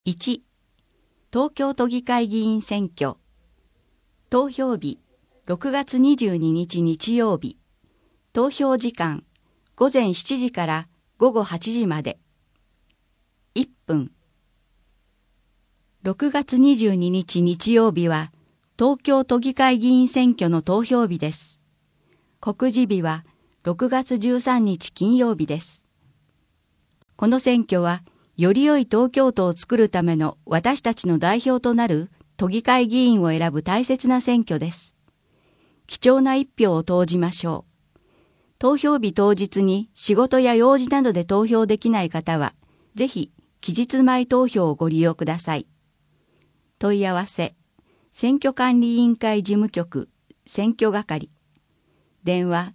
1、東京都議会議員選挙。投票日、6月22日日曜日。投票時間、午前7時から午後8時まで。1分。6月22日日曜日は、東京都議会議員選挙の投票日です。告示日は6月13日金曜日です。この選挙は、より良い東京都を作るための私たちの代表となる都議会議員を選ぶ大切な選挙です。貴重な一票を投じましょう。投票日当日に仕事や用事などで投票できない方は、ぜひ期日前投票をご利用ください。問い合わせ、選挙管理委員会事務局、選挙係。電話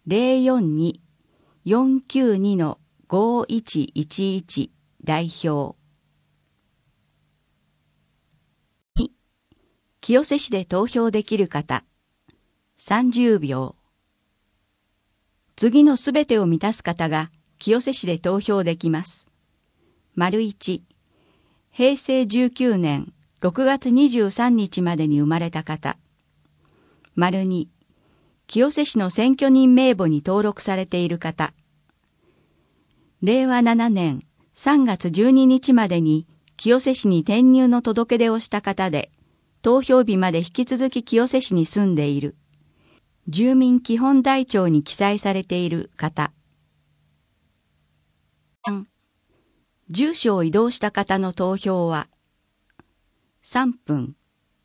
042-492-5111代表。2、清瀬市で投票できる方。30秒。次のすべてを満たす方が清瀬市で投票できます。1、平成19年6月23日までに生まれた方。2、清瀬市の選挙人名簿に登録されている方。令和7年3月12日までに清瀬市に転入の届け出をした方で、投票日まで引き続き清瀬市に住んでいる。住民基本台帳に記載されている方。3、住所を移動した方の投票は3分。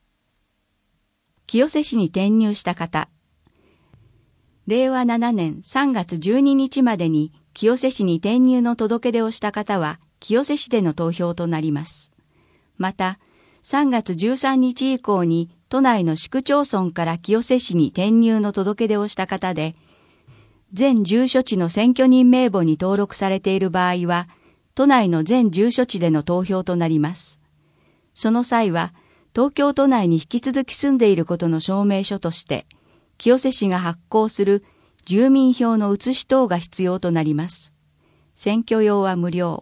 清瀬市に転入した方。令和7年3月12日までに清瀬市に転入の届け出をした方は清瀬市での投票となります。また、3月13日以降に都内の市区町村から清瀬市に転入の届け出をした方で、全住所地の選挙人名簿に登録されている場合は、都内の全住所地での投票となります。その際は、東京都内に引き続き住んでいることの証明書として、清瀬市が発行する住民票の写し等が必要となります。選挙用は無料。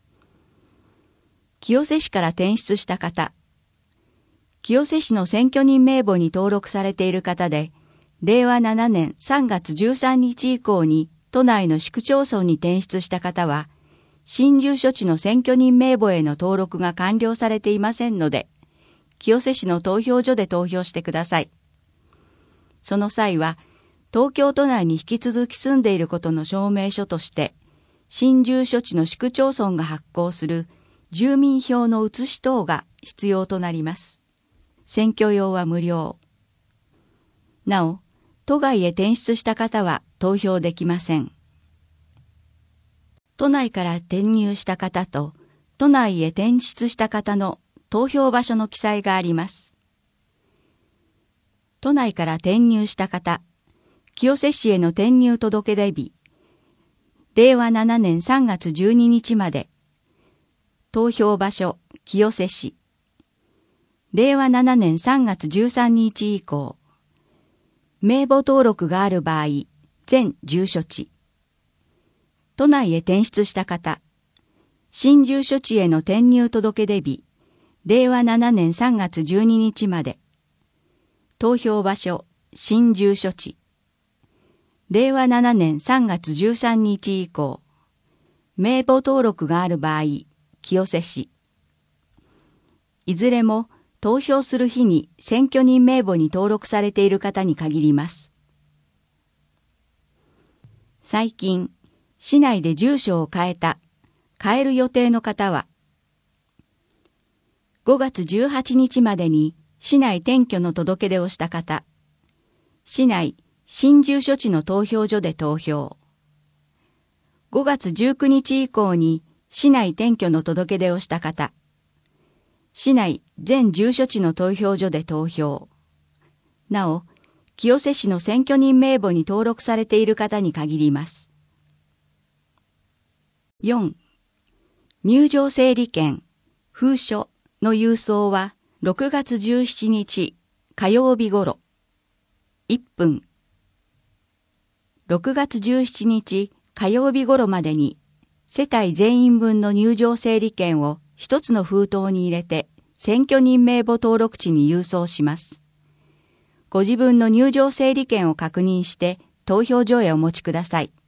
清瀬市から転出した方。清瀬市の選挙人名簿に登録されている方で、令和7年3月13日以降に都内の市区町村に転出した方は、新住所地の選挙人名簿への登録が完了されていませんので、清瀬市の投票所で投票してください。その際は、東京都内に引き続き住んでいることの証明書として、新住所地の市区町村が発行する住民票の写し等が必要となります。選挙用は無料。なお、都外へ転出した方は投票できません。都内から転入した方と、都内へ転出した方の投票場所の記載があります。都内から転入した方、清瀬市への転入届出日、令和7年3月12日まで、投票場所、清瀬市、令和7年3月13日以降、名簿登録がある場合、全住所地、都内へ転出した方、新住所地への転入届出日、令和7年3月12日まで、投票場所、新住所地。令和7年3月13日以降、名簿登録がある場合、清瀬市。いずれも投票する日に選挙人名簿に登録されている方に限ります。最近、市内で住所を変える予定の方は、5月18日までに市内転居の届け出をした方、市内新住所地の投票所で投票。5月19日以降に市内転居の届け出をした方、市内全住所地の投票所で投票。なお、清瀬市の選挙人名簿に登録されている方に限ります。4、入場整理券、封書の郵送は6月17日火曜日頃。1分。6月17日火曜日頃までに世帯全員分の入場整理券を一つの封筒に入れて選挙人名簿登録地に郵送します。ご自分の入場整理券を確認して投票所へお持ちください。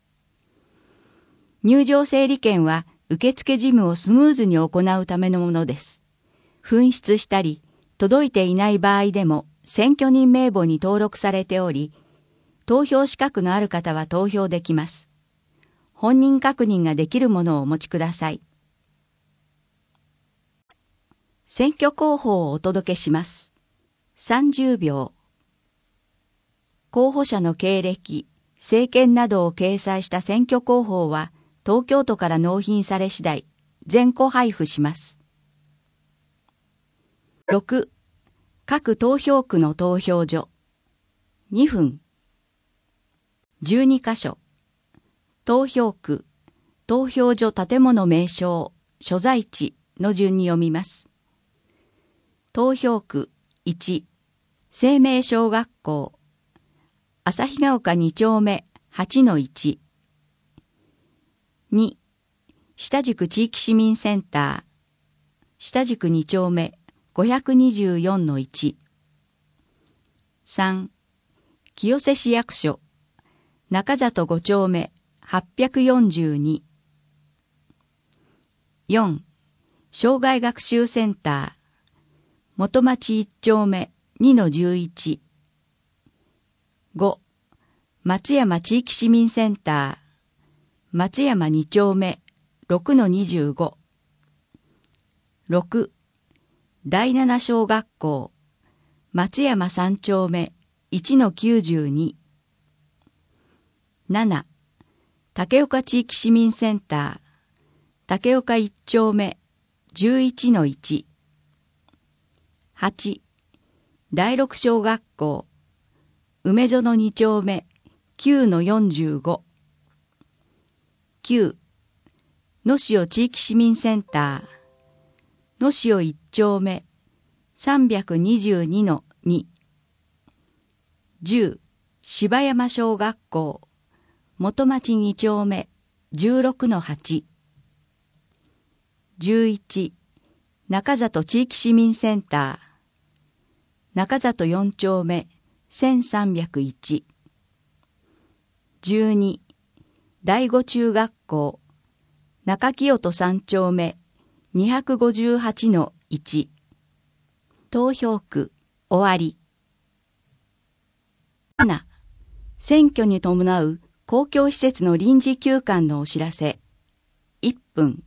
入場整理券は受付事務をスムーズに行うためのものです。紛失したり、届いていない場合でも選挙人名簿に登録されており、投票資格のある方は投票できます。本人確認ができるものをお持ちください。選挙広報をお届けします。30秒。候補者の経歴、政見などを掲載した選挙広報は、東京都から納品され次第、全個配布します。6. 各投票区の投票所。2分。12カ所。投票区、投票所建物名称、所在地の順に読みます。投票区1、生命小学校、旭ヶ丘2丁目 8-1。2、下宿地域市民センター、下宿2丁目 524-1。3、清瀬市役所、中里5丁目842。4、障害学習センター、元町1丁目 2-11。5、松山地域市民センター、松山2丁目 6-25。6、第七小学校、松山3丁目 1-92。7、竹岡地域市民センター、竹岡1丁目 11-1。8、第六小学校、梅園2丁目 9-45。9、野潮地域市民センター、野潮1丁目 322-2。10、柴山小学校、元町2丁目 16-8。11、中里地域市民センター、中里4丁目 1301。12、第五中学校、中清人3丁目 258-1。投票区、終わり。7、選挙に伴う公共施設の臨時休館のお知らせ。1分。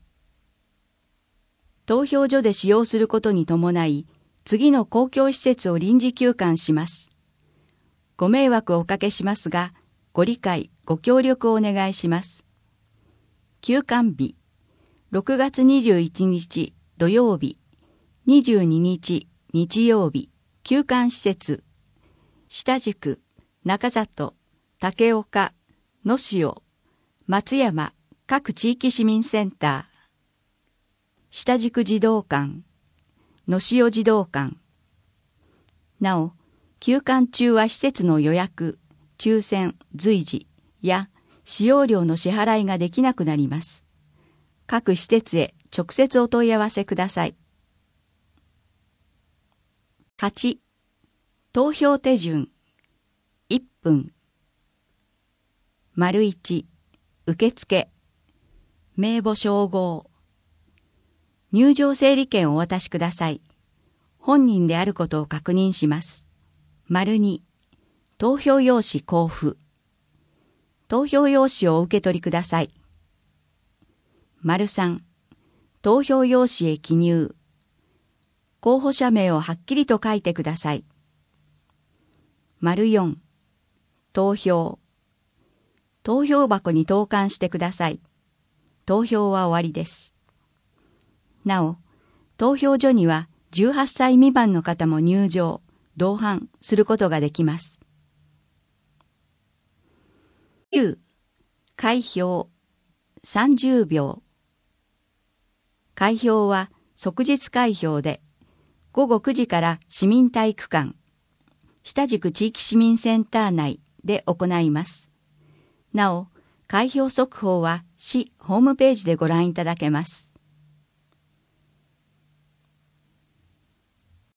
投票所で使用することに伴い、次の公共施設を臨時休館します。ご迷惑をおかけしますが、ご理解、ご協力をお願いします。休館日、6月21日土曜日、22日日曜日、休館施設、下宿、中里、竹岡、野潮、松山各地域市民センター、下宿児童館、野潮児童館。なお、休館中は施設の予約、抽選、随時や使用料の支払いができなくなります。各施設へ直接お問い合わせください。8、投票手順。1分。1、受付。名簿照合。入場整理券をお渡しください。本人であることを確認します。2、投票用紙交付。投票用紙をお受け取りください。3、投票用紙へ記入。候補者名をはっきりと書いてください。4、投票。投票箱に投函してください。投票は終わりです。なお、投票所には18歳未満の方も入場、同伴することができます。9、開票。30秒。開票は即日開票で、午後9時から市民体育館、下宿地域市民センター内で行います。なお、開票速報は市ホームページでご覧いただけます。